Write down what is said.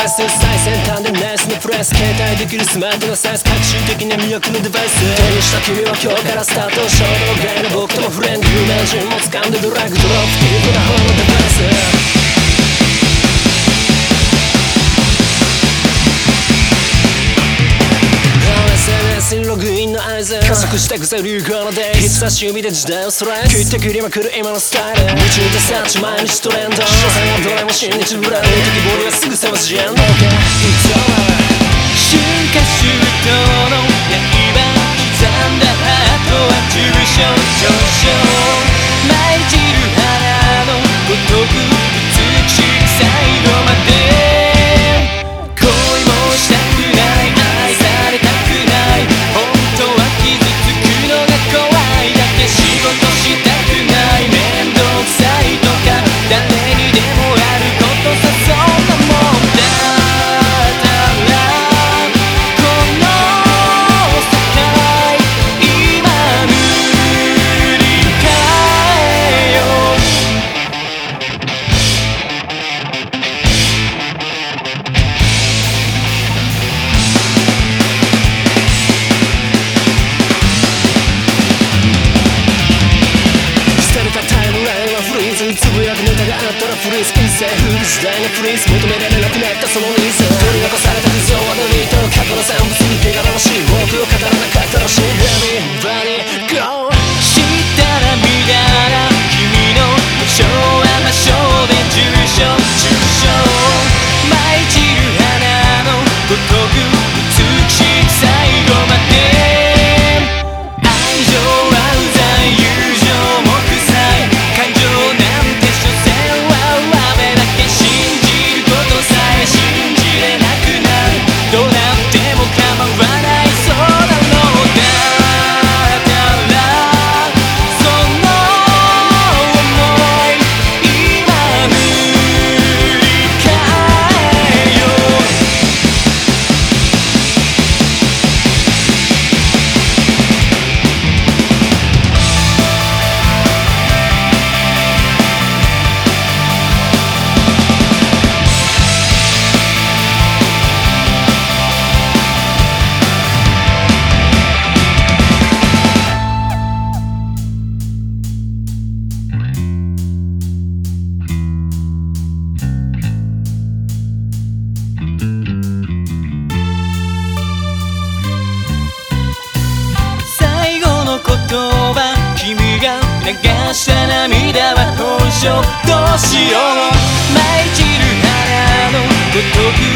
イス最先端でナイスなプレス携帯できるスマートなサイズ革新的な魅力のデバイス手にした君は今日からスタート衝動外の僕ともフレンド有名人も掴んでドラッグドロップっていうこの方のデバイスログインの合図加速してくぜ流行のデイ人差し指で時代をストレス切ってくりまくる今のスタイル夢中でサーチ毎日トレンド所詮はどれも新日ブラウン適ボリはすぐさまジェンド OK 春夏秋冬の刃刻んだハートは重症上昇舞い散る花のごとく美しい最後まで恋もしたくない愛されたくない本当は傷つくのが怖いだけ仕事したくない面倒くさいとか誰にでもあることさそんなもんだったらこの世界今塗り替えようつぶやくネタがあったらフリーズ一世風靡時代のプリンス求められなくなったそのニーズ取り残された理想はドリート過去の産物に手がらしい僕を語らなかったらしい Everybody go したら見たら君の無償は魔性で重症重症舞い散る花のごとく美しい最後まで愛情はうざい友情も臭い感情なんて所詮は雨だけ信じることさえ信じれなくなるどうなっても構わないそうだろうだからその想い今塗り替えよう最後の言葉君が流した涙は本性どうしよう舞い散る花のごとく